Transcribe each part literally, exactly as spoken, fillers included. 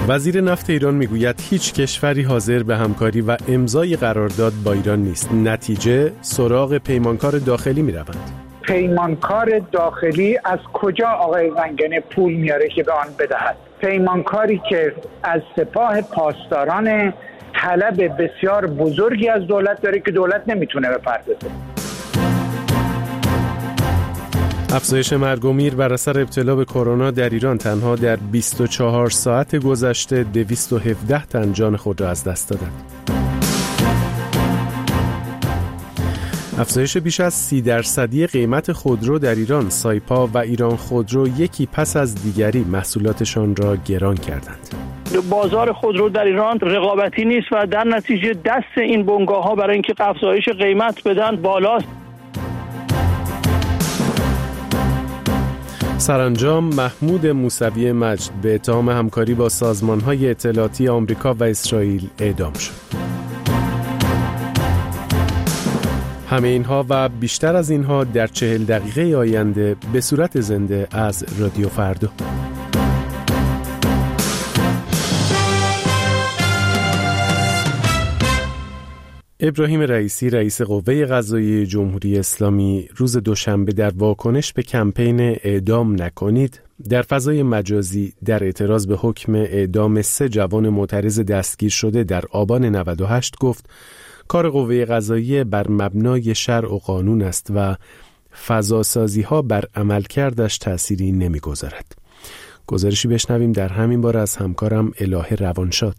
وزیر نفت ایران میگوید هیچ کشوری حاضر به همکاری و امضای قرارداد با ایران نیست. نتیجه سراغ پیمانکار داخلی میروند. پیمانکار داخلی از کجا آقای زنگنه پول میاره که به آن بدهد؟ پیمانکاری که از سپاه پاسداران طلب بسیار بزرگی از دولت داره که دولت نمیتونه بپردازه. افزایش مرگ و میر بر اثر ابتلا به کرونا در ایران تنها در بیست و چهار ساعت گذشته دویست و هفده تن جان خود را از دست دادند. افزایش بیش از سی درصدی قیمت خودرو در ایران، سایپا و ایران خودرو یکی پس از دیگری محصولاتشان را گران کردند. بازار خودرو در ایران رقابتی نیست و در نتیجه دست این بنگاه‌ها برای اینکه افزایش قیمت بدن بالاست. سرانجام محمود موسوی مجد به اتهام همکاری با سازمان‌های اطلاعاتی آمریکا و اسرائیل اعدام شد. همه اینها و بیشتر از اینها در چهل دقیقه آینده به صورت زنده از رادیو فردا. ابراهیم رئیسی رئیس قوه قضاییه جمهوری اسلامی روز دوشنبه در واکنش به کمپین اعدام نکنید در فضای مجازی در اعتراض به حکم اعدام سه جوان معترض دستگیر شده در آبان نود و هشت گفت کار قوه قضاییه بر مبنای شرع و قانون است و فضاسازی ها بر عملکردش تأثیری نمی‌گذارد. گزارشی بشنویم در همین باره از همکارم الهه روانشاد.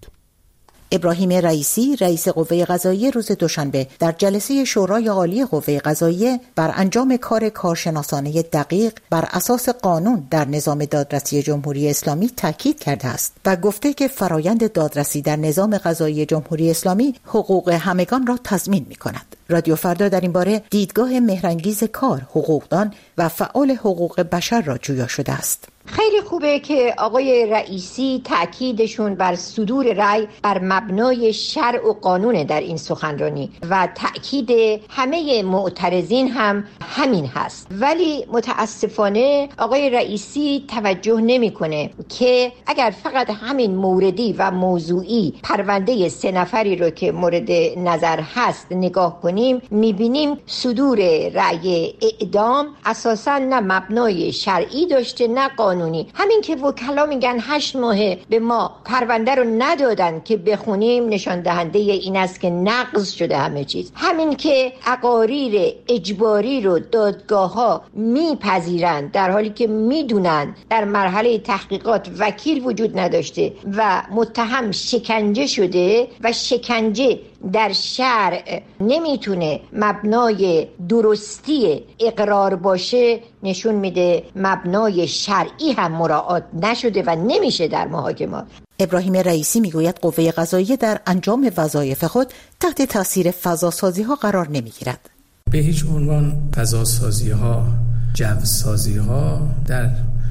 ابراهیم رئیسی رئیس قوه قضاییه روز دوشنبه در جلسه شورای عالی قوه قضاییه بر انجام کار کارشناسانه دقیق بر اساس قانون در نظام دادرسی جمهوری اسلامی تاکید کرده است و گفته که فرایند دادرسی در نظام قضایی جمهوری اسلامی حقوق همگان را تضمین می‌کند. رادیو فردا در این باره دیدگاه مهرانگیز کار، حقوقدان و فعال حقوق بشر را جویا شده است. خیلی خوبه که آقای رئیسی تأکیدشون بر صدور رأی بر مبنای شرع و قانون در این سخنرانی و تأکید همه معترضین هم همین هست. ولی متاسفانه آقای رئیسی توجه نمیکنه که اگر فقط همین موردی و موضوعی پرونده سه نفری رو که مورد نظر هست نگاه کنیم، میبینیم صدور رأی اعدام اساساً نه مبنای شرعی داشته نه قانونی. همین که وکلا میگن هشت ماهه به ما پرونده رو ندادن که بخونیم نشان دهنده این است که نقض شده همه چیز. همین که اقاریر اجباری رو دادگاه ها میپذیرند در حالی که میدونن در مرحله تحقیقات وکیل وجود نداشته و متهم شکنجه شده و شکنجه در شرع نمیتونه مبنای درستی اقرار باشه، نشون میده مبنای شرعی هم مراعات نشده و نمیشه در محاکمات. ابراهیم رئیسی میگوید قوه قضاییه در انجام وظایف خود تحت تاثیر فضاسازی ها قرار نمیگیرد. به هیچ عنوان فضاسازی ها، جوسازی ها در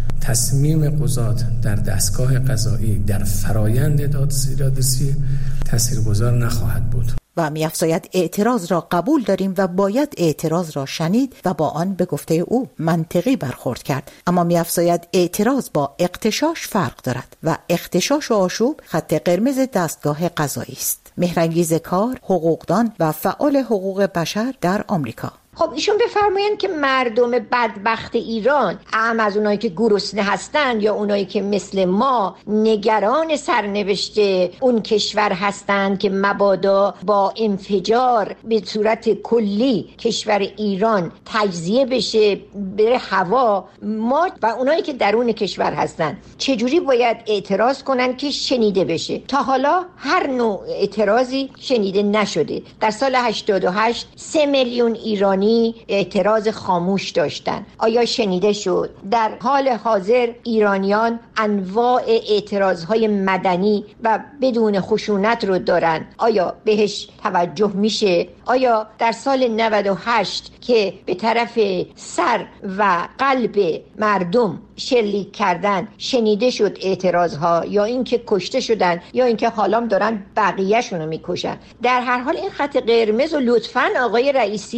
تصمیم قضات در دستگاه قضایی در فرایند دادرسی تاثیرگذار نخواهد بود. و می‌افزاید اعتراض را قبول داریم و باید اعتراض را شنید و با آن به گفته او منطقی برخورد کرد، اما می‌افزاید اعتراض با اغتشاش فرق دارد و اغتشاش و آشوب خط قرمز دستگاه قضایی است. مهرانگیز کار، حقوقدان و فعال حقوق بشر در آمریکا. خب ایشون بفرمایند که مردم بدبخت ایران، اهم از اونایی که گرسنه هستن یا اونایی که مثل ما نگران سرنوشت اون کشور هستند که مبادا با انفجار به صورت کلی کشور ایران تجزیه بشه بره هوا، ما و اونایی که درون کشور هستن چجوری باید اعتراض کنن که شنیده بشه؟ تا حالا هر نوع اعتراضی شنیده نشده. در سال هشتاد و هشت سه میلیون ایرانی اعتراض خاموش داشتن. آیا شنیده شد؟ در حال حاضر ایرانیان انواع اعتراضهای مدنی و بدون خشونت رو دارن. آیا بهش توجه میشه؟ آیا در سال نود و هشت که به طرف سر و قلب مردم شلیک کردن شنیده شد اعتراضها، یا اینکه کشته شدن یا اینکه حالا دارن بقیه شونو میکشن؟ در هر حال این خط قرمز و لطفاً آقای رئیسی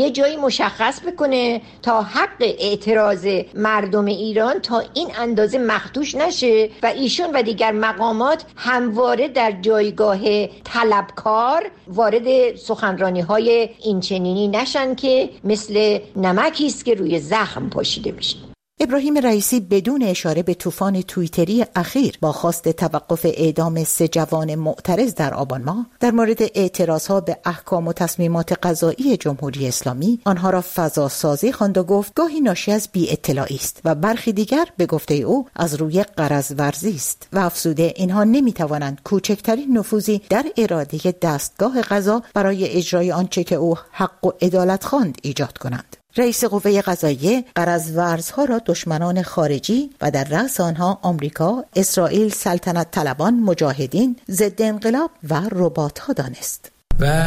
یه جایی مشخص بکنه تا حق اعتراض مردم ایران تا این اندازه مخدوش نشه و ایشون و دیگر مقامات همواره در جایگاه طلبکار وارد سخنرانی‌های اینچنینی نشن که مثل نمکی است که روی زخم پاشیده میشه. ابراهیم رئیسی بدون اشاره به طوفان توییتری اخیر با خواست توقف اعدام سه جوان معترض در آبان ماه در مورد اعتراضها به احکام و تصمیمات قضایی جمهوری اسلامی آنها را فضا سازی خواند و گفت گاهی ناشی از بی اطلاعی است و برخی دیگر به گفته او از روی غرض ورزی است و افزوده اینها نمیتوانند کوچکترین نفوذی در اراده دستگاه قضا برای اجرای آنچه که او حق و عدالت خواند ایجاد کنند. رئیس قوه قضاییه غرض ورزها را دشمنان خارجی و در رأس آنها آمریکا، اسرائیل، سلطنت طلبان، مجاهدین، ضد انقلاب و ربات‌ها دانست. و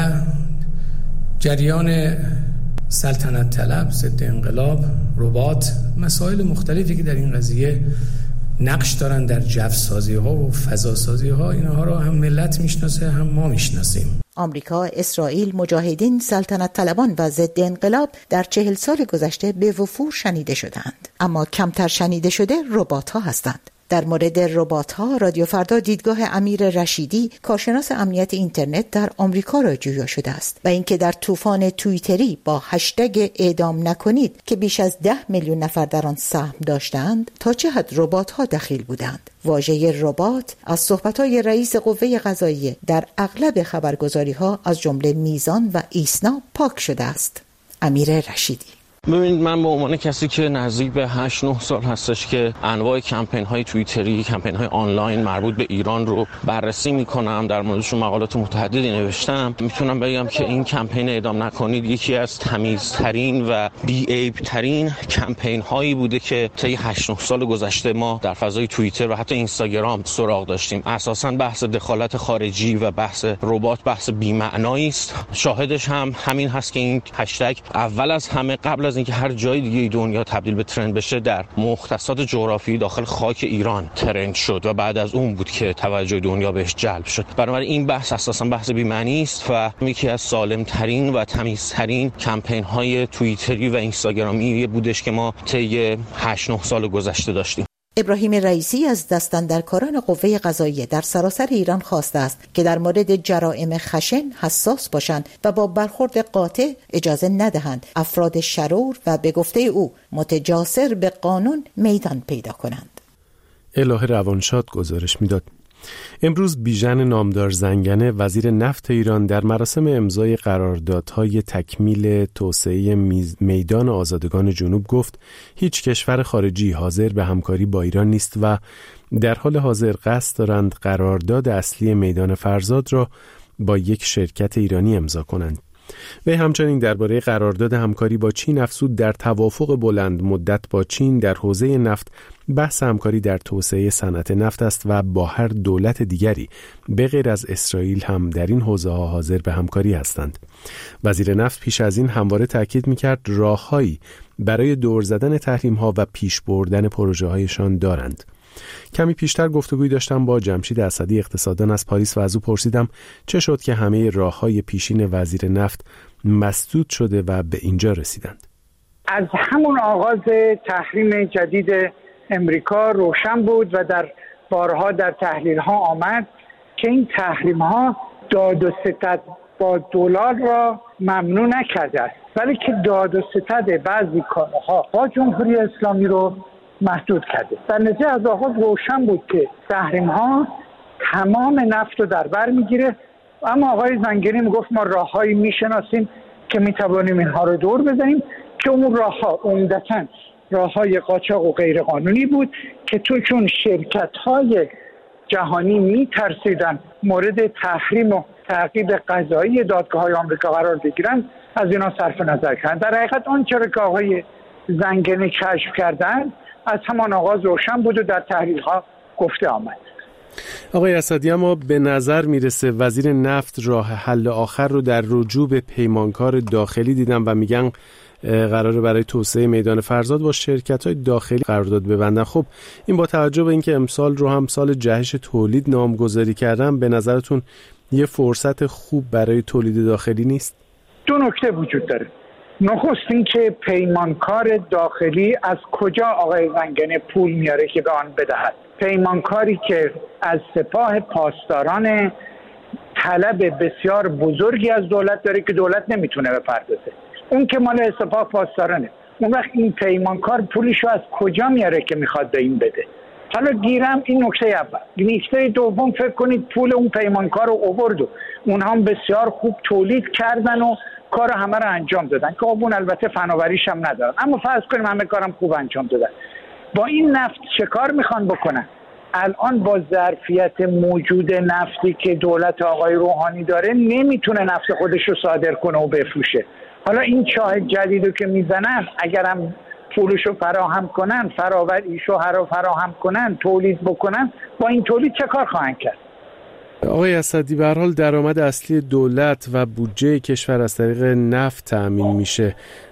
جریان سلطنت طلب، ضد انقلاب، ربات، مسائل مختلفی که در این قضیه نقش دارن در جوسازی ها و فضاسازی ها، اینها را هم ملت میشناسه هم ما میشناسیم. آمریکا، اسرائیل، مجاهدین، سلطنت طلبان و ضد انقلاب در چهل سال گذشته به وفور شنیده شدند، اما کمتر شنیده شده ربات ها هستند. در مورد ربات ها رادیو فردا دیدگاه امیر رشیدی، کارشناس امنیت اینترنت در آمریکا را جویا شده است و اینکه در طوفان توییتری با هشتگ اعدام نکنید که بیش از ده میلیون نفر در آن سهم داشتند تا چه حد ربات ها دخیل بودند. واژه ربات از صحبت‌های رئیس قوه قضاییه در اغلب خبرگزاری‌ها از جمله میزان و ایسنا پاک شده است. امیر رشیدی: ببینید، من به عنوان کسی که نزدیک به هشت نه سال هستش که انواع کمپین‌های توییتری، کمپین‌های آنلاین مربوط به ایران رو بررسی می‌کنم، در موردشون مقالات متعددی نوشتم، میتونم بگم که این کمپین اعدام نکنید یکی از تمیزترین و بی‌عیب‌ترین کمپین‌هایی بوده که طی هشت نه سال گذشته ما در فضای توییتر و حتی اینستاگرام سراغ داشتیم. اساساً بحث دخالت خارجی و بحث ربات بحث بی‌معنایی است. شاهدش هم همین هست که این هشتگ اول از همه قبل از اینکه هر جای دیگه دنیا تبدیل به ترند بشه در مختصات جغرافیایی داخل خاک ایران ترند شد و بعد از اون بود که توجه دنیا بهش جلب شد. بنابراین این بحث اساساً بحث بی‌معنی است و یکی از سالم‌ترین و تمیزترین کمپین‌های توییتری و اینستاگرامی بودش که ما طی هشت نه سال گذشته داشتیم. ابراهیم رئیسی از دستاندرکاران قوه قضاییه در سراسر ایران خواسته است که در مورد جرائم خشن حساس باشند و با برخورد قاطع اجازه ندهند افراد شرور و به گفته او متجاسر به قانون میدان پیدا کنند. الهه روانشاد گزارش میداد. امروز بیژن نامدار زنگنه وزیر نفت ایران در مراسم امضای قراردادهای تکمیل توسعه میدان آزادگان جنوب گفت هیچ کشور خارجی حاضر به همکاری با ایران نیست و در حال حاضر قصد دارند قرارداد اصلی میدان فرزاد را با یک شرکت ایرانی امضا کنند. و همچنین درباره قرارداد همکاری با چین افزود در توافق بلند مدت با چین در حوزه نفت بحث همکاری در توسعه صنعت نفت است و با هر دولت دیگری به غیر از اسرائیل هم در این حوزه ها حاضر به همکاری هستند. وزیر نفت پیش از این همواره تاکید می‌کرد راههایی برای دور زدن تحریم ها و پیش بردن پروژه هایشان دارند. کمی پیشتر گفتگویی داشتم با جمشید اسدی اقتصاددان از پاریس و از او پرسیدم چه شد که همه راه‌های پیشین وزیر نفت مسدود شده و به اینجا رسیدند. از همون آغاز تحریم جدید امریکا روشن بود و در بارها در تحلیل‌ها آمد که این تحریم‌ها داد و ستد با دلار را ممنوع نکرده است، ولی که داد و ستد بعضی کالاها با جمهوری اسلامی رو محدود کرده. در نتیجه از آغاز روشن بود که تحریم‌ها تمام نفت رو در بر میگیره، اما آقای زنگنی میگفت ما راههایی میشناسیم که میتوانیم اینها رو دور بزنیم که اون راهها عمدتاً راههای قاچاق و غیر قانونی بود که تو چون شرکت‌های جهانی میترسیدن مورد تحریم و تعقیب قضایی دادگاه‌های آمریکا قرار بگیرن از اینا صرف نظر کردن. در حقیقت اون چرا که آقای زنگنی کشف کردن از همان آغاز روشن بود و در تحلیل‌ها گفته آمد. آقای اسدی، اما به نظر میرسه وزیر نفت راه حل آخر رو در رجوع به پیمانکار داخلی دیدم و میگن قراره برای توسعه میدان فرزاد با شرکت‌های داخلی قرارداد ببندن. خب این با توجه به اینکه امسال رو هم سال جهش تولید نامگذاری کردن، به نظرتون یه فرصت خوب برای تولید داخلی نیست؟ دو نکته وجود داره. نخست این که پیمانکار داخلی از کجا آقای زنگنه پول میاره که به آن بدهد؟ پیمانکاری که از سپاه پاسداران طلب بسیار بزرگی از دولت داره که دولت نمیتونه بپردازه، اون که مال سپاه پاسدارانه. اون وقت این پیمانکار پولشو از کجا میاره که میخواد به این بده؟ حالا گیرم این نکته اول. نکته دوم، فکر کنید پول اون پیمانکار رو آورد و اونها هم بسیار خوب تولید کردن و کار همه رو انجام دادن که اون البته فناوریش هم ندارن، اما فرض کنیم همه کارم خوب انجام دادن. با این نفت چه کار میخوان بکنن؟ الان با ظرفیت موجود نفتی که دولت آقای روحانی داره نمیتونه نفت خودش رو صادر کنه و بفروشه. حالا این چاه جدیدو که میزنن اگرم پولشو فراهم کنن، فراوریشو فراهم کنن، تولید بکنن، با این تولید چه کار خواهند کرد؟ آقای اسدی، به هر حال درآمد اصلی دولت و بودجه کشور از طریق نفت تأمین میشه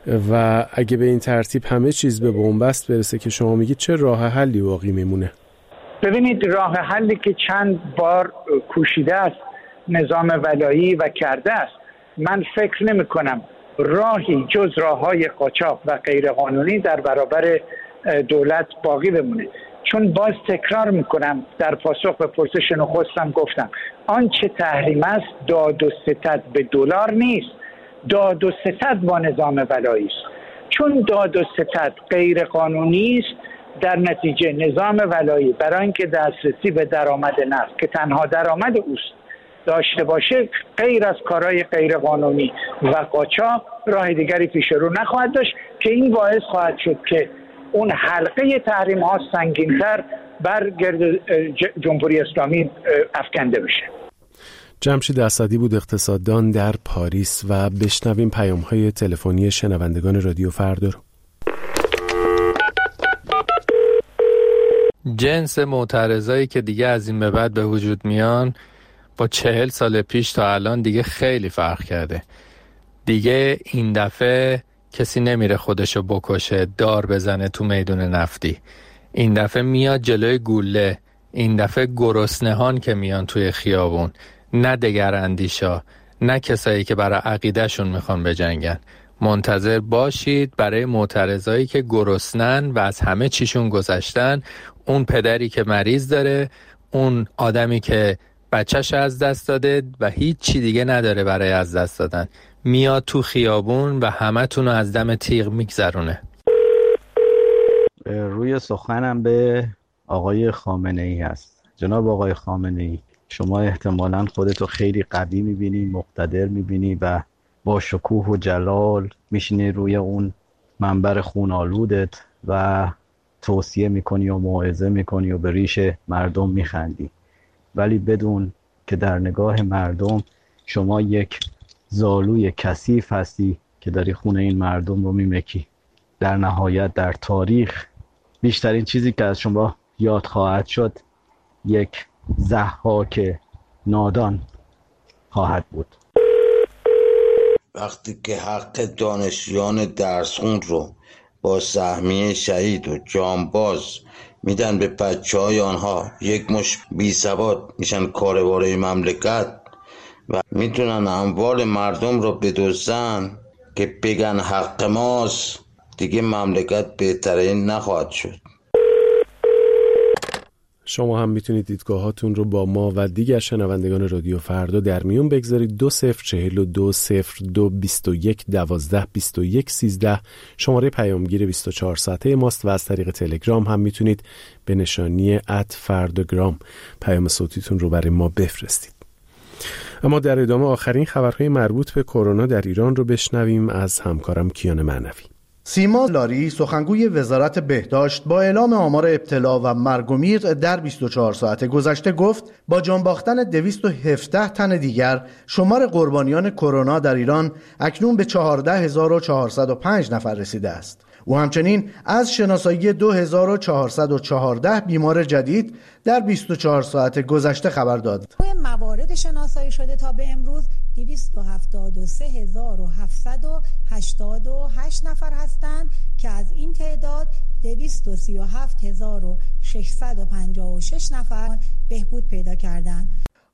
و اگه به این ترتیب همه چیز به بنبست برسه که شما میگید، چه راه حلی باقی میمونه؟ ببینید، راه حلی که چند بار کوشیده است نظام ولایی و کرده است، من فکر نمی کنم راهی جز راههای قاچاق و غیرقانونی در برابر دولت باقی بمونه. چون باز تکرار میکنم، در پاسخ به پرسش نخستم گفتم آنچه تحریم است داد و ستد به دلار نیست، داد و ستد با نظام ولایی است. چون داد و ستد غیر قانونی است، در نتیجه نظام ولایی برای اینکه دسترسی به درآمد نفت که تنها درآمد اوست داشته باشه، غیر از کارهای غیر قانونی و قاچاق راه دیگری پیش رو نخواهد داشت که این باعث خواهد شد که اون حلقه تحریم ها سنگین‌تر بر گرد جمهوری اسلامی افکنده بشه. جمشید اسدی بود، اقتصاددان در پاریس. و بشنویم پیام‌های تلفنی شنوندگان رادیو فردا رو. جنس معترضایی که دیگه از این به بعد به وجود میان با چهل سال پیش تا الان دیگه خیلی فرق کرده. دیگه این دفعه کسی نمیره خودشو بکشه، دار بزنه تو میدون نفتی. این دفعه میاد جلوی گوله. این دفعه گرسنهان که میان توی خیابون، نه دگر اندیشا، نه کسایی که برای عقیدهشون میخوان بجنگن. منتظر باشید برای معترضایی که گرسنن و از همه چیشون گذشتن. اون پدری که مریض داره، اون آدمی که بچه‌ش از دست داده و هیچ چی دیگه نداره برای از دست دادن، میاد تو خیابون و همه تونو از دم تیغ میگذرونه. روی سخنم به آقای خامنه‌ای هست. جناب آقای خامنه‌ای، شما احتمالاً خودتو خیلی قوی میبینی، مقتدر میبینی و با شکوه و جلال میشینی روی اون منبر خونالودت و توصیه میکنی و موعظه میکنی و به ریش مردم میخندی، ولی بدون که در نگاه مردم شما یک زالوی کثیف هستی که داری خون این مردم رو میمکی. در نهایت در تاریخ بیشترین چیزی که از شما یاد خواهد شد یک ضحاک نادان خواهد بود. وقتی که حق دانشیان درسخون رو با سهمیه شهید و جانباز میدن به بچه های آنها، یک مش بی سواد میشن کارواره مملکت و میتونن اموال مردم رو بدزدن که بگن حق ماست، دیگه مملکت بهتره نخواهد شد. شما هم میتونید دیدگاهاتون رو با ما و دیگر شنوندگان رادیو فردا در میون بگذارید. دو صفر چهل و دو صفر دو بیست و یک دوازده بیست و یک سیزده شماره پیامگیر بیست و چهار ساعته ماست و از طریق تلگرام هم میتونید به نشانی ات فرداگرام پیام صوتیتون رو برای ما بفرستید. اما در ادامه آخرین خبرهای مربوط به کرونا در ایران رو بشنویم از همکارم کیان معنوی. سیما لاری سخنگوی وزارت بهداشت با اعلام آمار ابتلا و مرگ و میر در بیست و چهار ساعت گذشته گفت با جان باختن دویست و هفده تن دیگر شمار قربانیان کرونا در ایران اکنون به چهارده هزار و چهارصد و پنج نفر رسیده است. او همچنین از شناسایی دو هزار و چهارصد و چهارده بیمار جدید در بیست و چهار ساعت گذشته خبر داد. موارد شناسایی شده تا به امروز دویست و هفتاد و سه هزار و هفتصد و هشتاد و هشت نفر هستند که از این تعداد دویست و سی و هفت هزار و ششصد و پنجاه و شش نفر بهبود پیدا کردند.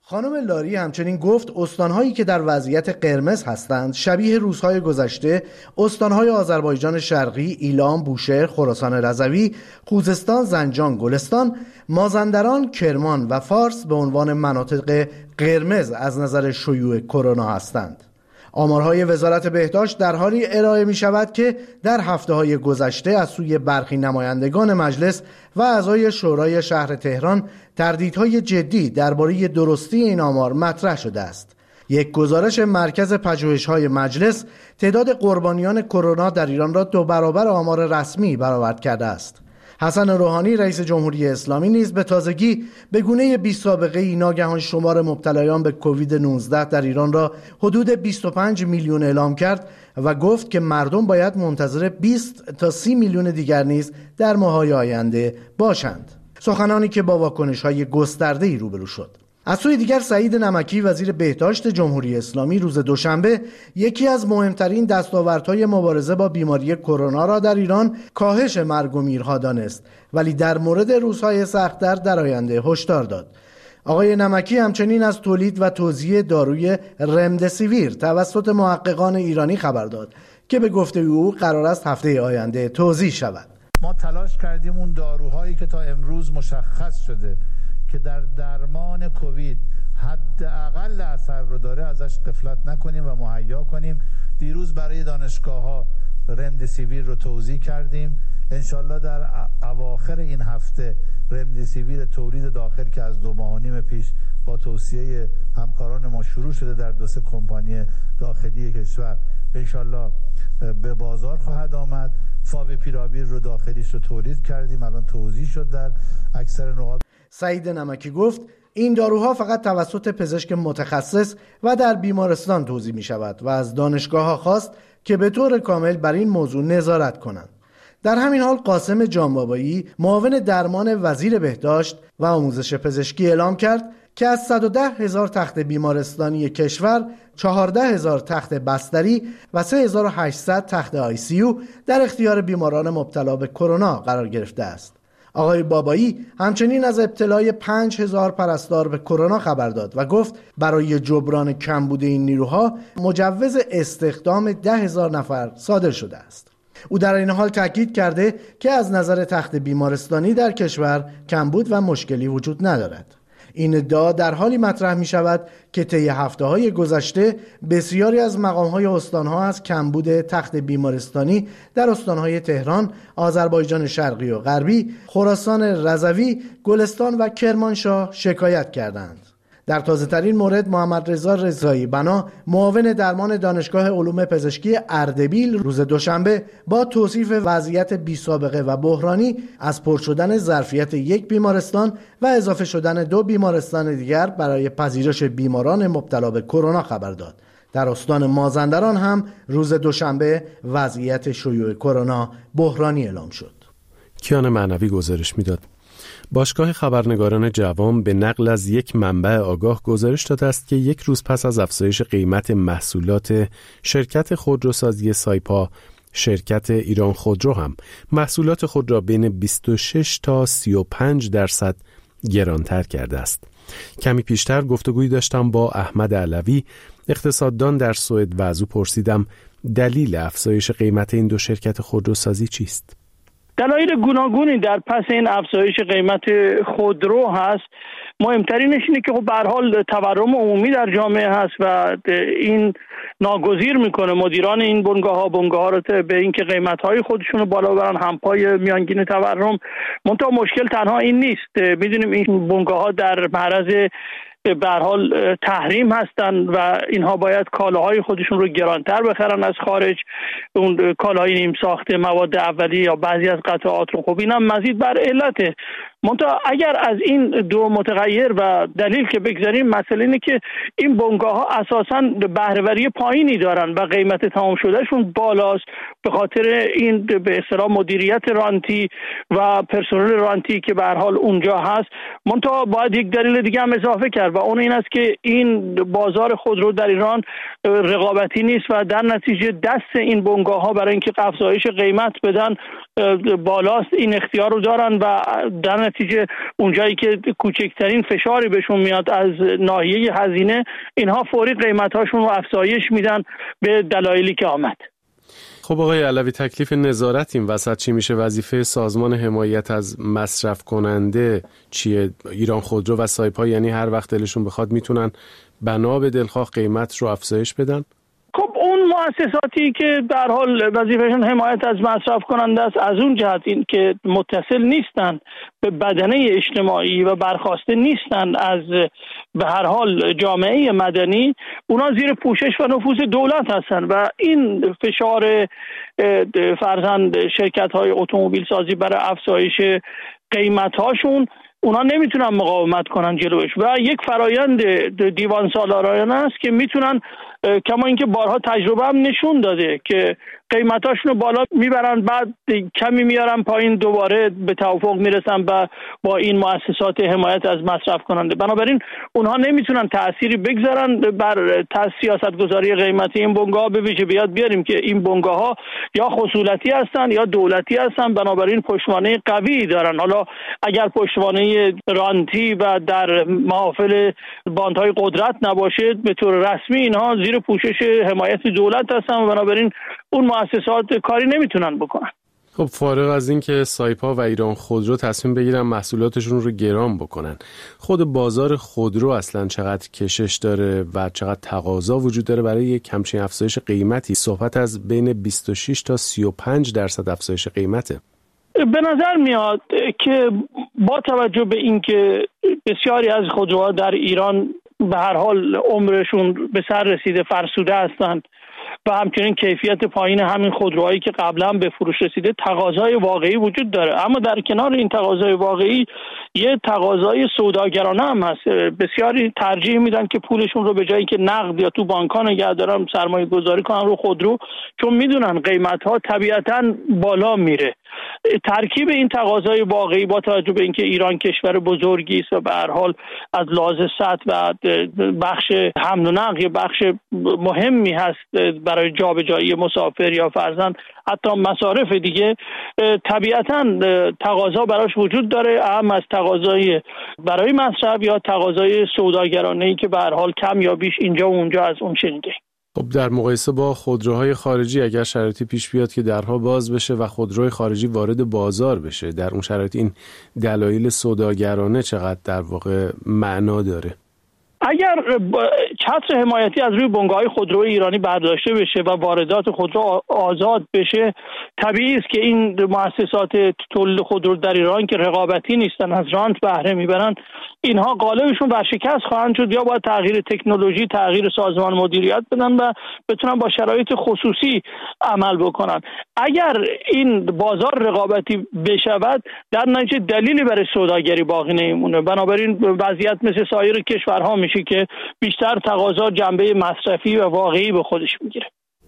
خانم لاری همچنین گفت استانهایی که در وضعیت قرمز هستند شبیه روزهای گذشته استانهای آذربایجان شرقی، ایلام، بوشهر، خراسان رضوی، خوزستان، زنجان، گلستان، مازندران، کرمان و فارس به عنوان مناطق قرمز از نظر شیوع کرونا هستند. آمارهای وزارت بهداشت در حالی ارائه می شود که در هفته‌های گذشته از سوی برخی نمایندگان مجلس و اعضای شورای شهر تهران تردیدهای جدی درباره درستی این آمار مطرح شده است. یک گزارش مرکز پژوهش‌های مجلس تعداد قربانیان کرونا در ایران را دو برابر آمار رسمی برآورد کرده است. حسن روحانی رئیس جمهوری اسلامی نیز به تازگی به گونه بی سابقه‌ای ناگهان شمار مبتلایان به کووید نوزده در ایران را حدود بیست و پنج میلیون اعلام کرد و گفت که مردم باید منتظر بیست تا سی میلیون دیگر نیز در ماه‌های آینده باشند. سخنانی که با واکنش‌های گسترده‌ای روبرو شد. از سوی دیگر سعید نمکی وزیر بهداشت جمهوری اسلامی روز دوشنبه یکی از مهمترین دستاوردهای مبارزه با بیماری کرونا را در ایران کاهش مرگ و میرها دانست، ولی در مورد روزهای سخت‌تر در آینده هشدار داد. آقای نمکی همچنین از تولید و توزیع داروی رمدسیویر توسط محققان ایرانی خبر داد که به گفته او قرار است هفته آینده توزیع شود. ما تلاش کردیم اون داروهایی که تا امروز مشخص شده که در درمان کووید حداقل اثر رو داره ازش غفلت نکنیم و مهیا کنیم. دیروز برای دانشگاه‌ها رمدسیویر رو توزیع کردیم. انشالله در اواخر این هفته رمدسیویر تولید داخل که از دو ماه و نیم پیش با توصیه همکاران ما شروع شده در دو سه کمپانی داخلی کشور انشالله به بازار خواهد آمد. فاویپیراویر رو داخلیش رو تولید کردیم، الان توزیع شد در اکثر نقاط. سعید نمکی گفت این داروها فقط توسط پزشک متخصص و در بیمارستان توزیع می شود و از دانشگاه‌ها خواست که به طور کامل بر این موضوع نظارت کنند. در همین حال قاسم جانبابایی معاون درمان وزیر بهداشت و آموزش پزشکی اعلام کرد که از صد و ده هزار تخت بیمارستانی کشور چهارده هزار تخت بستری و سه هزار و هشتصد تخت آی سی یو در اختیار بیماران مبتلا به کرونا قرار گرفته است. آقای بابایی همچنین از ابتلای پنج هزار پرستار به کرونا خبر داد و گفت برای جبران کمبود این نیروها مجوز استخدام ده هزار نفر صادر شده است. او در این حال تاکید کرده که از نظر تخت بیمارستانی در کشور کمبود و مشکلی وجود ندارد. این ادعا در حالی مطرح می شود که طی هفته‌های گذشته بسیاری از مقام‌های استان‌ها از کمبود تخت بیمارستانی در استان‌های تهران، آذربایجان شرقی و غربی، خراسان رضوی، گلستان و کرمانشاه شکایت کردند. در تازه‌ترین مورد محمد رضا رضایی بنا معاون درمان دانشگاه علوم پزشکی اردبیل روز دوشنبه با توصیف وضعیت بی‌سابقه و بحرانی از پر شدن ظرفیت یک بیمارستان و اضافه شدن دو بیمارستان دیگر برای پذیرش بیماران مبتلا به کرونا خبر داد. در استان مازندران هم روز دوشنبه وضعیت شیوع کرونا بحرانی اعلام شد. کیان معنوی گزارش میداد. باشگاه خبرنگاران جوان به نقل از یک منبع آگاه گزارش داده است که یک روز پس از افزایش قیمت محصولات شرکت خودروسازی سایپا، شرکت ایران خودرو هم محصولات خود را بین بیست و شش تا سی و پنج درصد گرانتر کرده است. کمی پیشتر گفتگویی داشتم با احمد علوی، اقتصاددان در سوئد، و از او پرسیدم دلیل افزایش قیمت این دو شرکت خودروسازی چیست؟ دلایل گوناگونی در پس این افزایش قیمت خودرو هست. مهمترینش اینه که خب به هر حال تورم عمومی در جامعه هست و این ناگزیر میکنه مدیران این بنگاه ها بنگاه ها رو به اینکه قیمت های خودشون رو بالا ببرن همپای میانگین تورم. منتها مشکل تنها این نیست. میدونیم این بنگاه ها در معرض به هر حال تحریم هستن و اینها باید کالاهای خودشون رو گرانتر بخرن از خارج، اون کالاهای نیم ساخته، مواد اولیه یا بعضی از قطعات رو. خب اینم مزید بر علته. منتها اگر از این دو متغیر و دلیل که بگذاریم، مسئله اینه که این بنگاه ها اساساً بهره‌وری پایینی دارن و قیمت تمام شدهشون بالاست به خاطر این به اصطلاح مدیریت رانتی و پرسنل رانتی که به هر حال اونجا هست. منتها باید یک دلیل دیگه هم اضافه کرد و اون این است که این بازار خودرو در ایران رقابتی نیست و در نتیجه دست این بنگاه ها برای اینکه افزایش قیمت بدن بالاست این اختیار رو دارن و در نتیجه اونجایی که کوچکترین فشاری بهشون میاد از ناحیه هزینه، اینها فوری قیمتاشون رو افزایش میدن به دلایلی که آمد. خب آقای علوی، تکلیف نظارت این وسط چی میشه؟ وظیفه سازمان حمایت از مصرف کننده چیه؟ ایران خودرو و سایپا یعنی هر وقت دلشون بخواد میتونن بنا به دلخواه قیمت رو افزایش بدن؟ خب اون مؤسساتی که در حال وظیفهشون حمایت از مصرف کننده است، از اون جهت این که متصل نیستن به بدنه اجتماعی و برخواسته نیستن از به هر حال جامعه مدنی، اونا زیر پوشش و نفوذ دولت هستن و این فشار فرزند شرکت های اتومبیل سازی برای افزایش قیمت هاشون، اونا نمیتونن مقاومت کنن جلوش و یک فرایند دیوان سالارانه است که میتونن، کما اینکه بارها تجربه هم نشون داده که قیمتاشون رو بالا میبرن، بعد کمی میارن پایین، دوباره به توافق میرسن و با این مؤسسات حمایت از مصرف کننده. بنابراین اونها نمیتونن تأثیری بگذارن بر سیاست گذاری قیمتی این بنگاه. به ویژه بیاد بیاریم که این بنگاه ها یا خصولتی هستن یا دولتی هستن، بنابراین پشتوانه قوی دارن. حالا اگر پشتوانه رانتی و در محافل باندهای قدرت نباشه، به طور رسمی اینها زیر پوشش حمایت دولت هستن و بنابراین اون مؤسسات کاری نمیتونن بکنن. خب فارغ از این که سایپا و ایران خودرو تصمیم بگیرن محصولاتشون رو گران بکنن، خود بازار خودرو اصلا چقدر کشش داره و چقدر تقاضا وجود داره برای یک همچین افزایش قیمتی؟ صحبت از بین بیست و شش تا سی و پنج درصد افزایش قیمته. به نظر میاد که با توجه به اینکه بسیاری از خودروها در ایران به هر حال عمرشون به سر رسیده، فرسوده هستند و همچنین کیفیت پایین همین خودروهایی که قبلا به فروش رسیده، تقاضای واقعی وجود داره. اما در کنار این تقاضای واقعی یه تقاضای سوداگرانه هم هست. بسیاری ترجیح میدن که پولشون رو به جایی که نقد یا تو بانک‌ها نگه دارن، سرمایه گذاری کنن رو خودرو، چون میدونن قیمت‌ها طبیعتاً بالا میره. ترکیب این تقاضای واقعی با توجه به اینکه ایران کشور بزرگی است و به هر حال از لحاظ سطح و بخش حمل و نقل بخش مهمی هست برای جابجایی مسافر یا فرزند حتی مصارف دیگه، طبیعتاً تقاضا براش وجود داره، اهم از تقاضای برای مصرف یا تقاضای سوداگرانه‌ای که به هر حال کم یا بیش اینجا و اونجا از اون شنیده. خب در مقایسه با خودروهای خارجی، اگر شرایطی پیش بیاد که درها باز بشه و خودروی خارجی وارد بازار بشه، در اون شرایط این دلایل سوداگرانه چقدر در واقع معنا داره؟ اگر چتر حمایتی از روی بنگاه‌های خودروی ایرانی برداشته بشه و واردات خودرو آزاد بشه، طبیعی است که این مؤسسات تولید خودرو در ایران که رقابتی نیستن، از رانت بهره میبرن، اینها غالبشون ورشکست خواهند شد یا باید تغییر تکنولوژی، تغییر سازمان مدیریت بدن و بتونن با شرایط خصوصی عمل بکنن. اگر این بازار رقابتی بشود، در نتیجه دلیلی برای سوداگری باقی نمیمونه. بنابراین وضعیت مثل سایر کشورها میشه که بیشتر تقاضا جنبه مصرفی و واقعی به خودش میگیره.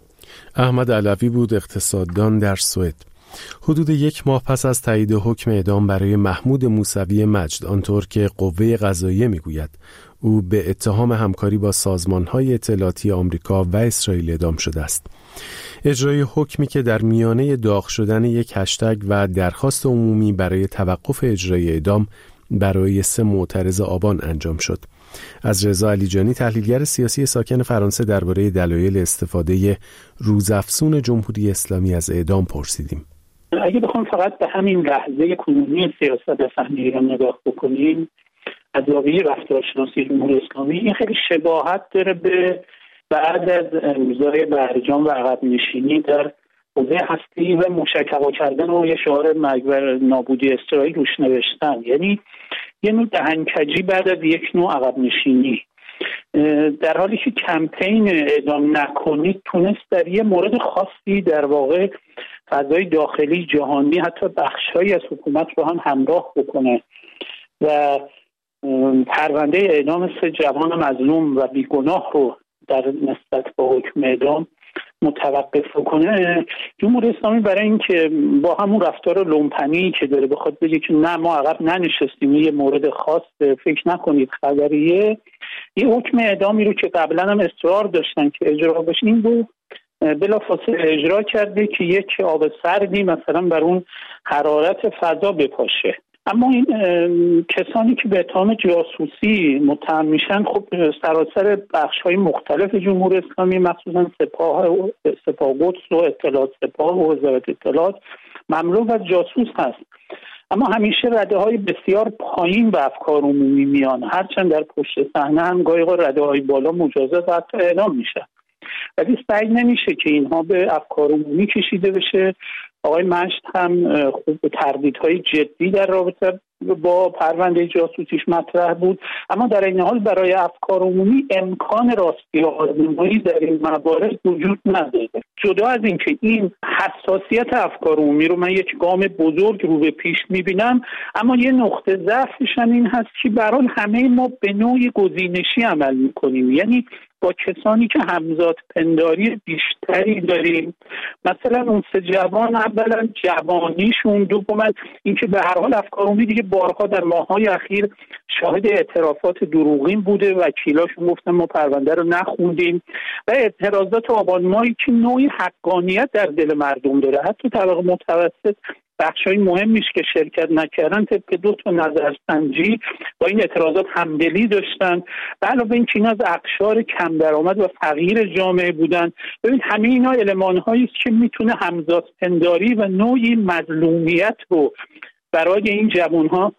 احمد علوی بود، اقتصاددان در سوئد. حدود یک ماه پس از تایید حکم اعدام برای محمود موسوی مجد، آنطور که قوه قضاییه میگوید او به اتهام همکاری با سازمان‌های اطلاعاتی آمریکا و اسرائیل اعدام شده است. اجرای حکمی که در میانه داغ شدن یک هشتگ و درخواست عمومی برای توقف اجرای اعدام برای سه معترض آبان انجام شد. از رضا علیجانی، تحلیلگر سیاسی ساکن فرانسه، درباره دلایل استفاده روزافزون جمهوری اسلامی از اعدام پرسیدیم. اگه بخوام فقط به همین لحظه کنونی سیاست فهمی ایران نگاه بکنیم، از زاویه رفتارشناسی جمهوری اسلامی، این خیلی شباهت داره به بعد از امضای برجام و عقب نشینی در حوزه هستی و موشک‌هوا کردن و یه شعار مرگ و نابودی اسرائیل روش نوشتن. یعنی یه نوع دهنکجی بعد از یک نوع عقب نشینی، در حالی که کمپین اعدام نکنید تونست در یه مورد خاصی در واقع فضای داخلی جهانی حتی بخش‌هایی از حکومت رو هم همراه بکنه و پرونده اعدام سه جوان مظلوم و بیگناه رو در نسبت با حکم اعدام متوقف کنه. جمهوری اسلامی برای اینکه با همون رفتار لومپنی که داره بخواد بگه که نه ما عقب ننشستیم، یه مورد خاص فکر نکنید خبریه، یه حکم اعدامی رو که قبلا هم اصرار داشتن که اجرا بشه این رو بلافاصله اجرا کرده که یک آب سردی مثلا بر اون حرارت فضا بپاشه. اما این کسانی که به اتهام جاسوسی متهم میشن خب سراسر بخش‌های مختلف جمهوری اسلامی، مخصوصا سپاه سپاه قدس و اطلاعات سپاه و وزارت اطلاعات مملو از جاسوس هست. اما همیشه رده‌های بسیار پایین به افکار عمومی میان، هرچند در پشت صحنه هم گاهی رده‌های بالا مجازات و حتی اعدام میشن، ولی سعی نمیشه که اینها به افکار عمومی کشیده بشه. آقای مشت هم خوب تردیدهای جدی در رابطه با پرونده جاسوسیش مطرح بود، اما در این حال برای افکار عمومی امکان راستی آزمایی در این موارد وجود نداره. جدا از اینکه این حساسیت افکار عمومی رو من یک گام بزرگ رو به پیش میبینم، اما یه نقطه ضعفش هم این هست که به هر حال همه ما به نوعی گزینشی عمل میکنیم، یعنی با کسانی که همزاد پنداری بیشتری داریم. مثلا اون سه جوان، اولا جوانیشون، دوما اینکه به هر حال افکار عمومی دیگه بارها در ماه‌های اخیر شاهد اعترافات دروغین بوده، وکیلاشون گفتن ما پرونده رو نخوندیم و اعتراضات آبان ماهی که نوعی حقانیت در دل مردم داره. حتی طبقه متوسط بخشای مهمیش که شرکت نکردن طبق دو تا نظرسنجی با این اعتراضات همدلی داشتن و علاوه این که اینا از اقشار کم درآمد و فقیر جامعه بودن. ببین همه اینا المان‌هایی است که میتونه همزادپنداری و نوعی مظلومیت رو برای این جوان‌ها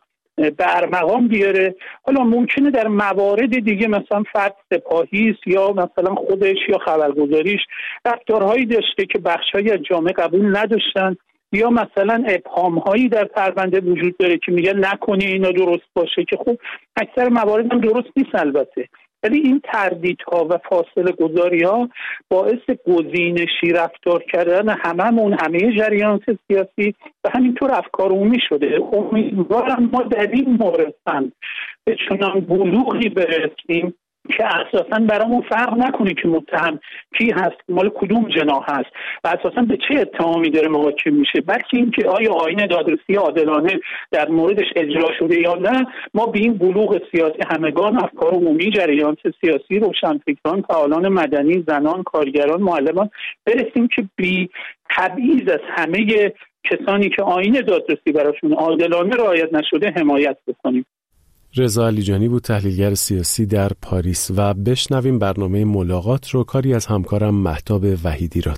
برمقام بیاره. حالا ممکنه در موارد دیگه مثلا فرد سپاهی است یا مثلا خودش یا خبرگزاریش رفتارهایی داشته که بخشایی از جامعه قبول نداشتن، یا مثلا ابهام‌هایی در پرونده وجود داره که میگن نکنی اینا درست باشه، که خب اکثر موارد هم درست نیست البته، ولی این تردیدها و فاصله گذاری‌ها باعث گزینشی رفتار کردن هممون، همه جریانات سیاسی و همینطور افکار عمومی شده. امیدوارم ما در این مورد هم به چنان بلوغی برسیم که اساساً برامون فرق نکنه که متهم کی هست، مال کدوم جناح هست و اساساً به چه اتهامی داره محاکمه میشه، بلکه اینکه آیا آیین دادرسی عادلانه در موردش اجرا شده یا نه. ما به این بلوغ سیاسی همگان، افکار عمومی، جریانات سیاسی، روشنفکران، فعالان مدنی، زنان، کارگران، معلمان برسیم که بی تبعیض از همه کسانی که آیین دادرسی براشون عادلانه رعایت نشده حمایت بکنیم. رضا علیجانی بود، تحلیلگر سیاسی در پاریس. و بشنویم برنامه ملاقات رو، کاری از همکارم مهتاب وحیدی راد.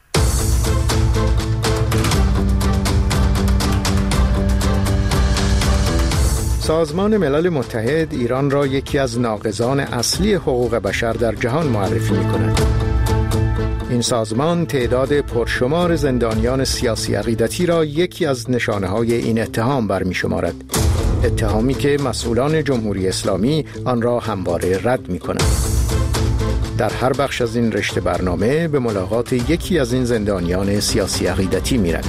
سازمان ملل متحد ایران را یکی از ناقضان اصلی حقوق بشر در جهان معرفی می‌کند. این سازمان تعداد پرشمار زندانیان سیاسی عقیدتی را یکی از نشانه‌های این اتهام برمی‌شمارد. اتهامی که مسئولان جمهوری اسلامی آن را همواره رد می‌کنند. در هر بخش از این رشته برنامه به ملاقات یکی از این زندانیان سیاسی عقیدتی می‌رویم.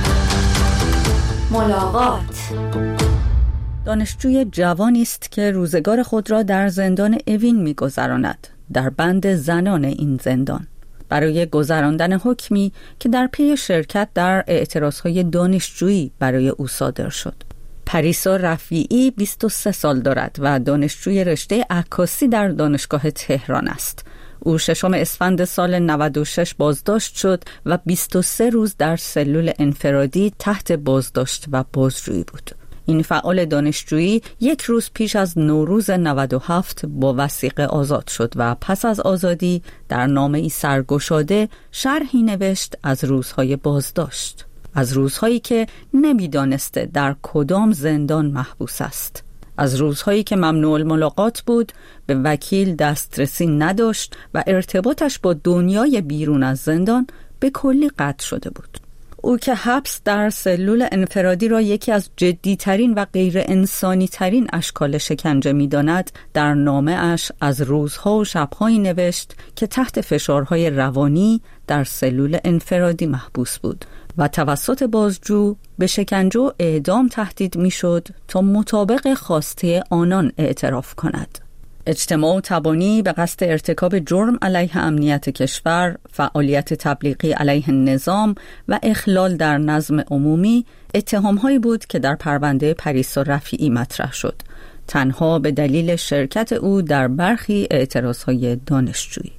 ملاقات. دانشجوی جوانی است که روزگار خود را در زندان اوین می‌گذراند، در بند زنان این زندان، برای گذراندن حکمی که در پی شرکت در اعتراضهای دانشجویی برای او صادر شد. پریسا رفیعی بیست و سه سال دارد و دانشجوی رشته عکاسی در دانشگاه تهران است. او ششم اسفند سال نود و شش بازداشت شد و بیست و سه روز در سلول انفرادی تحت بازداشت و بازجویی بود. این فعال دانشجویی یک روز پیش از نوروز نود و هفت با وثیقه آزاد شد و پس از آزادی در نامه‌ای سرگشاده شرحی نوشت از روزهای بازداشت، از روزهایی که نمی‌دانسته در کدام زندان محبوس است، از روزهایی که ممنوع الملاقات بود، به وکیل دسترسی نداشت و ارتباطش با دنیای بیرون از زندان به کلی قطع شده بود. او که حبس در سلول انفرادی را یکی از جدی‌ترین و غیر انسانی ترین اشکال شکنجه می‌داند، در نامه اش از روزها و شب‌هایی نوشت که تحت فشارهای روانی در سلول انفرادی محبوس بود و توسط بازجو به شکنجه و اعدام تهدید می‌شد تا مطابق خواسته آنان اعتراف کند. اجتماع و تبانی به قصد ارتکاب جرم علیه امنیت کشور، فعالیت تبلیغی علیه نظام و اخلال در نظم عمومی اتهام‌هایی بود که در پرونده پریسا رفیعی مطرح شد، تنها به دلیل شرکت او در برخی اعتراض‌های دانشجویی.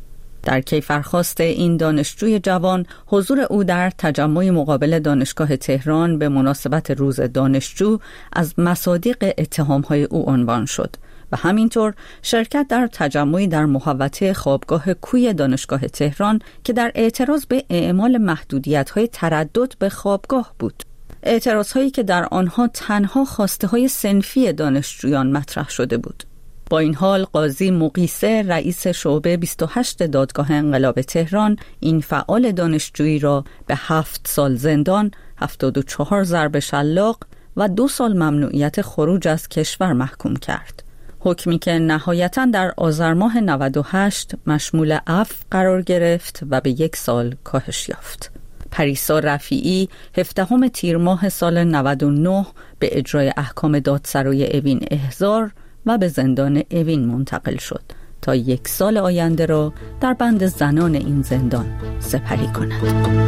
در کیفرخواست این دانشجوی جوان، حضور او در تجمع مقابل دانشگاه تهران به مناسبت روز دانشجو از مصادیق اتهام‌های او عنوان شد و همینطور شرکت در تجمعی در محوطه خوابگاه کوی دانشگاه تهران که در اعتراض به اعمال محدودیت‌های تردد به خوابگاه بود. اعتراض‌هایی که در آنها تنها خواسته‌های صنفی دانشجویان مطرح شده بود. با این حال قاضی مقیسه رئیس شعبه بیست و هشت دادگاه انقلاب تهران این فعال دانشجویی را به هفت سال زندان، هفتاد و چهار ضرب شلاق و دو سال ممنوعیت خروج از کشور محکوم کرد. حکمی که نهایتاً در آذر ماه نود و هشت مشمول عفو قرار گرفت و به یک سال کاهش یافت. پریسا رفیعی هفدهم تیر ماه سال نود و نه به اجرای احکام دادسرای اوین احضار و به زندان اوین منتقل شد تا یک سال آینده را در بند زنان این زندان سپری کند.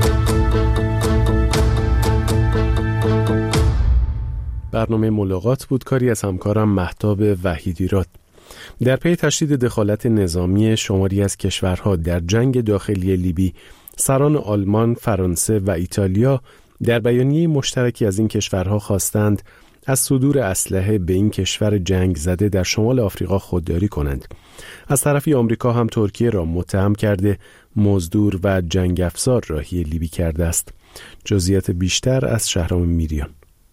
برنامه ملاقات بود کاری از همکارم مهتاب وحیدیراد. در پی تشدید دخالت نظامی شماری از کشورها در جنگ داخلی لیبی، سران آلمان، فرانسه و ایتالیا در بیانیه مشترکی از این کشورها خواستند از صدور اسلحه به این کشور جنگ زده در شمال آفریقا خودداری کنند. از طرفی آمریکا هم ترکیه را متهم کرده مزدور و جنگ افزار راهی لیبی کرده است. جزئیات بیشتر از شهرام میریان.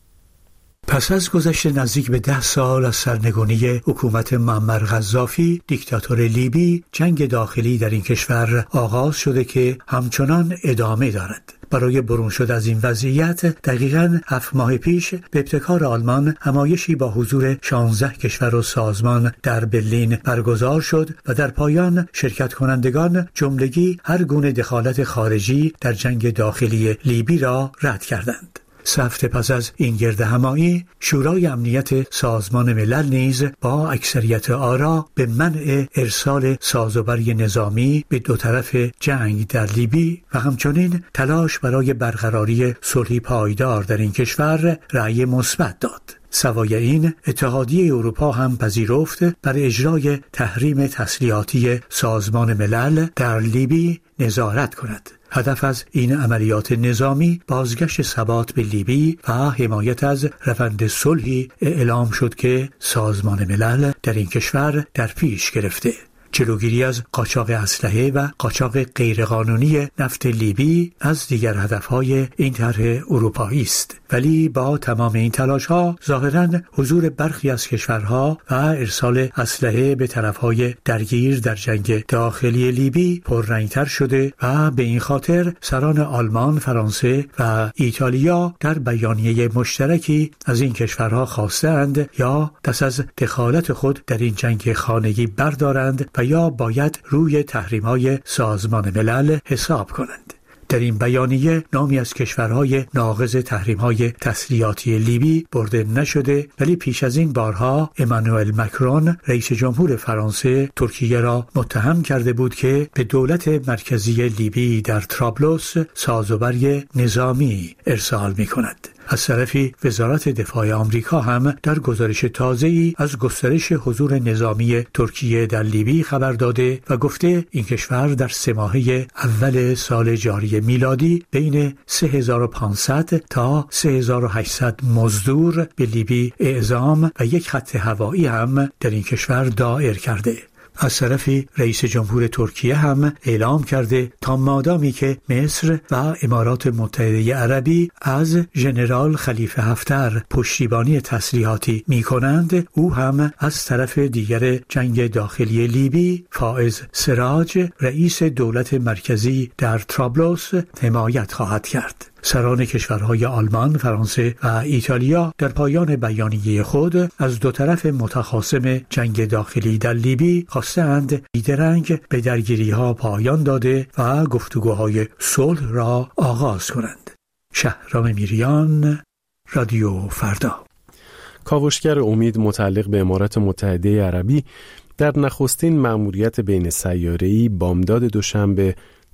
پس از گذشت نزدیک به ده سال از سرنگونی حکومت معمر قذافی دیکتاتور لیبی، جنگ داخلی در این کشور آغاز شده که همچنان ادامه دارد. برای برون شد از این وضعیت دقیقاً هفت ماه پیش به ابتکار آلمان همایشی با حضور شانزده کشور و سازمان در برلین برگزار شد و در پایان شرکت کنندگان جملگی هر گونه دخالت خارجی در جنگ داخلی لیبی را رد کردند. سه هفته پس از این گرد همایی، شورای امنیت سازمان ملل نیز با اکثریت آرا به منع ارسال سازوبری نظامی به دو طرف جنگ در لیبی و همچنین تلاش برای برقراری صلحی پایدار در این کشور رأی مثبت داد. سوای این، اتحادیه اروپا هم پذیرفت بر اجرای تحریم تسلیحاتی سازمان ملل در لیبی نظارت کند. هدف از این عملیات نظامی بازگشت ثبات به لیبی و حمایت از روند صلحی اعلام شد که سازمان ملل در این کشور در پیش گرفته. جلوگیری از قاچاق اسلحه و قاچاق غیرقانونی نفت لیبی از دیگر هدفهای این طرح اروپایی است. ولی با تمام این تلاش‌ها ظاهراً حضور برخی از کشورها و ارسال اسلحه به طرفهای درگیر در جنگ داخلی لیبی پررنگ‌تر شده و به این خاطر سران آلمان، فرانسه و ایتالیا در بیانیه مشترکی از این کشورها خواستند یا دست از دخالت خود در این جنگ خانگی بردارند و یا باید روی تحریم‌های سازمان ملل حساب کنند. در این بیانیه نامی از کشورهای ناقض تحریم‌های تسلیحاتی لیبی برده نشده، ولی پیش از این بارها امانوئل مکرون رئیس جمهور فرانسه ترکیه را متهم کرده بود که به دولت مرکزی لیبی در طرابلس سازوبر نظامی ارسال می‌کند. از طرفی وزارت دفاع آمریکا هم در گزارش تازه‌ای از گسترش حضور نظامی ترکیه در لیبی خبر داده و گفته این کشور در سه ماهه اول سال جاری میلادی بین سه هزار و پانصد تا سه هزار و هشتصد مزدور به لیبی اعزام و یک خط هوایی هم در این کشور دایر کرده. از طرفی رئیس جمهور ترکیه هم اعلام کرده تا مادامی که مصر و امارات متحده عربی از ژنرال خلیفه حفتر پشتیبانی تسلیحاتی می کنند، او هم از طرف دیگر جنگ داخلی لیبی فائز سراج رئیس دولت مرکزی در طرابلس حمایت خواهد کرد. سران کشورهای آلمان، فرانسه و ایتالیا در پایان بیانیه خود از دو طرف متخاصم جنگ داخلی در لیبی خواستند بیدرنگ به درگیری‌ها پایان داده و گفتگوهای صلح را آغاز کنند. شهرام میریان، رادیو فردا. کاوشگر امید متعلق به امارات متحده عربی در نخستین مأموریت بین سیاره‌ای بامداد دوشنبه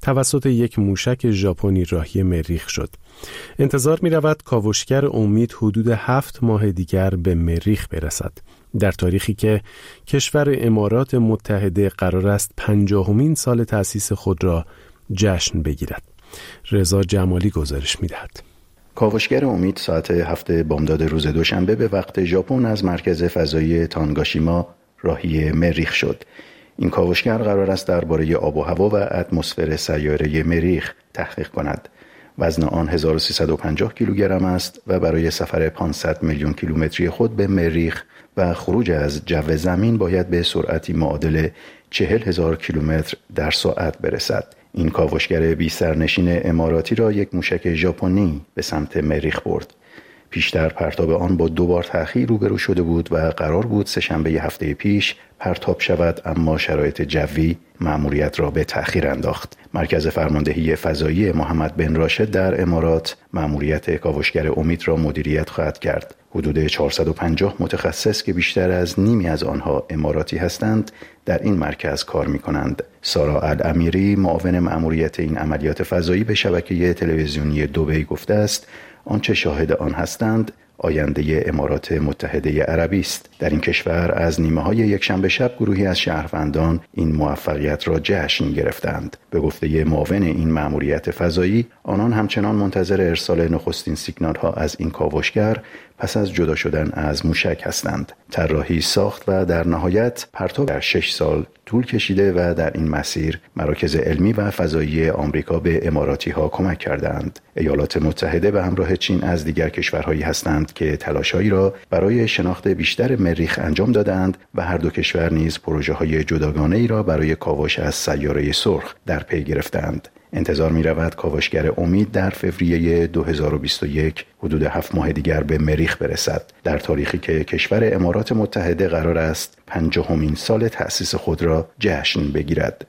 توسط یک موشک ژاپنی راهی مریخ شد. انتظار می رود کاوشگر امید حدود هفت ماه دیگر به مریخ برسد، در تاریخی که کشور امارات متحده قرار است پنجاهمین سال تأسیس خود را جشن بگیرد. رضا جمالی گزارش می دهد. کاوشگر امید ساعت هفت بامداد روز دوشنبه به وقت ژاپن از مرکز فضایی تانگاشیما راهی مریخ شد. این کاوشگر قرار است درباره آب و هوا و اتمسفر سیاره مریخ تحقیق کند. وزن آن هزار و سیصد و پنجاه کیلوگرم است و برای سفر پانصد میلیون کیلومتری خود به مریخ و خروج از جو زمین باید به سرعتی معادل چهل هزار کیلومتر در ساعت برسد. این کاوشگر بی سرنشین اماراتی را یک موشک ژاپنی به سمت مریخ برد. پیشتر پرتاب آن با دو بار تأخیر روبرو شده بود و قرار بود سه‌شنبه هفته پیش پرتاب شود، اما شرایط جوی مأموریت را به تأخیر انداخت. مرکز فرماندهی فضایی محمد بن راشد در امارات مأموریت کاوشگر امید را مدیریت خواهد کرد. حدود چهارصد و پنجاه متخصص که بیشتر از نیمی از آنها اماراتی هستند در این مرکز کار می‌کنند. سارا الامیری معاون مأموریت این عملیات فضایی به شبکه تلویزیونی دبی گفته است آنچه شاهد آن هستند آینده امارات متحده عربی است. در این کشور از نیمه‌های یکشنبه شب گروهی از شهروندان این موفقیت را جشن گرفتند. به گفته معاون این مأموریت فضایی، آنان همچنان منتظر ارسال نخستین سیگنال‌ها از این کاوشگر پس از جدا شدن از موشک هستند. طراحی، ساخت و در نهایت پرتاب در شش سال طول کشیده و در این مسیر مراکز علمی و فضایی آمریکا به اماراتی‌ها کمک کردند. ایالات متحده به همراه چین از دیگر کشورهایی هستند که تلاش‌هایی را برای شناخت بیشتر مریخ انجام دادند و هر دو کشور نیز پروژه‌های جداگانه‌ای را برای کاوش از سیاره سرخ در پی گرفتند. انتظار می رود کاوشگر امید در فوریه دو هزار و بیست و یک حدود هفت ماه دیگر به مریخ برسد، در تاریخی که کشور امارات متحده قرار است پنجاهمین سال تأسیس خود را جشن بگیرد.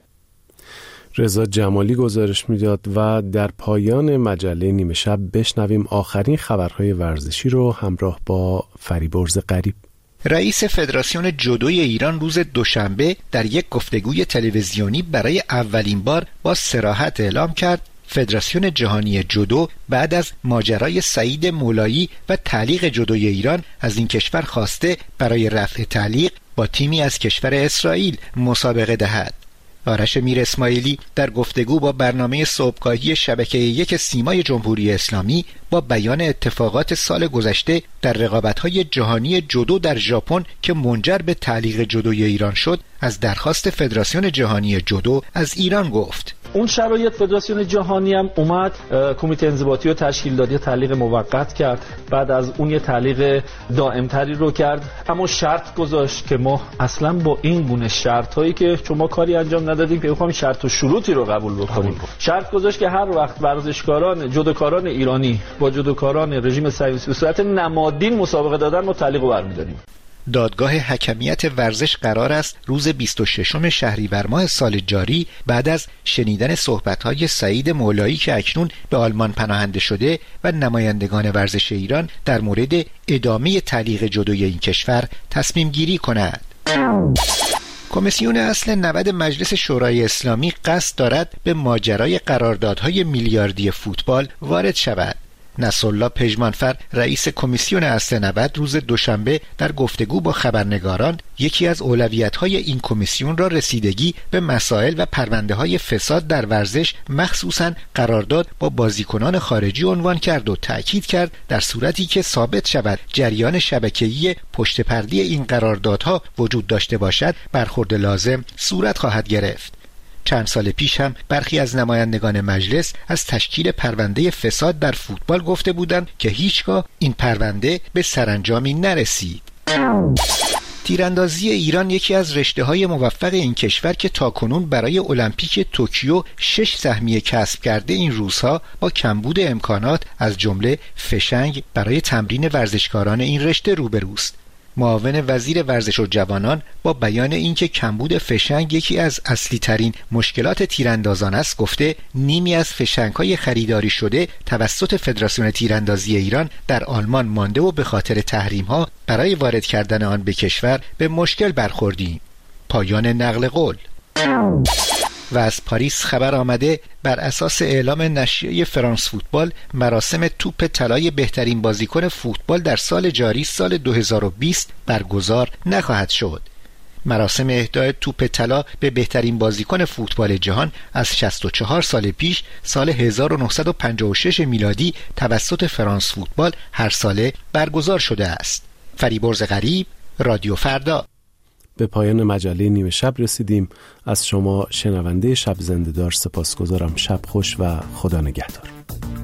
رضا جمالی گزارش میداد و در پایان مجله نیمه شب بشنویم آخرین خبرهای ورزشی رو همراه با فریبرز غریب. رئیس فدراسیون جودوی ایران روز دوشنبه در یک گفتگوی تلویزیونی برای اولین بار با صراحت اعلام کرد فدراسیون جهانی جودو بعد از ماجرای سعید مولایی و تعلیق جودوی ایران از این کشور خواسته برای رفع تعلیق با تیمی از کشور اسرائیل مسابقه دهد. آرش میر اسماعیلی در گفتگو با برنامه صبحگاهی شبکه یک سیمای جمهوری اسلامی با بیان اتفاقات سال گذشته در رقابت‌های جهانی جودو در ژاپن که منجر به تعلیق جودوی ایران شد، از درخواست فدراسیون جهانی جودو از ایران گفت. اون شرایط فدراسیون جهانی هم اومد کمیته انضباطی رو تشکیل داد، یه تعلیق موقت کرد، بعد از اون یه تعلیق دائم‌تری رو کرد، اما شرط گذاشت که ما اصلا با این گونه شرط‌هایی که شما کاری انجام ندادیم که بخوام شرط و شروطی رو قبول بکنیم، شرط گذاشت که هر وقت ورزشکاران جودوکاران ایرانی با جودوکاران رژیم صهیونیستی به صورت نمادین مسابقه دادن ما تعلیق رو برمی‌داریم. دادگاه حکمیت ورزش قرار است روز بیست و ششم شهریور ماه سال جاری بعد از شنیدن صحبت‌های سعید مولایی که اکنون به آلمان پناهنده شده و نمایندگان ورزش ایران در مورد ادامه تعلیق جودوی این کشور تصمیم گیری کند. کمیسیون اصل نود مجلس شورای اسلامی قصد دارد به ماجرای قراردادهای میلیاردی فوتبال وارد شود. نصرالله پژمانفر رئیس کمیسیون اصل نود روز دوشنبه در گفتگو با خبرنگاران یکی از اولویت‌های این کمیسیون را رسیدگی به مسائل و پرونده‌های فساد در ورزش مخصوصاً قرارداد با بازیکنان خارجی عنوان کرد و تأکید کرد در صورتی که ثابت شود جریان شبکه‌ای پشت پرده این قراردادها وجود داشته باشد برخورد لازم صورت خواهد گرفت. چند سال پیش هم برخی از نمایندگان مجلس از تشکیل پرونده فساد در فوتبال گفته بودند که هیچگاه این پرونده به سرانجامی نرسید. تیراندازی ایران یکی از رشته‌های موفق این کشور که تاکنون برای المپیک توکیو شش سهمیه کسب کرده این روزها با کمبود امکانات از جمله فشنگ برای تمرین ورزشکاران این رشته روبروست. معاون وزیر ورزش و جوانان با بیان اینکه کمبود فشنگ یکی از اصلی ترین مشکلات تیراندازان است گفته نیمی از فشنگ‌های خریداری شده توسط فدراسیون تیراندازی ایران در آلمان مانده و به خاطر تحریم‌ها برای وارد کردن آن به کشور به مشکل برخوردیم. پایان نقل قول. و از پاریس خبر آمده بر اساس اعلام نشریه فرانس فوتبال مراسم توپ طلای بهترین بازیکن فوتبال در سال جاری سال دو هزار و بیست برگزار نخواهد شد. مراسم اهدای توپ طلا به بهترین بازیکن فوتبال جهان از شصت و چهار سال پیش سال هزار و نهصد و پنجاه و شش میلادی توسط فرانس فوتبال هر ساله برگزار شده است. فریبرز غریب، رادیو فردا. به پایان مجله نیمه شب رسیدیم. از شما شنونده شب زنده‌دار سپاسگزارم. شب خوش و خدا نگهدار.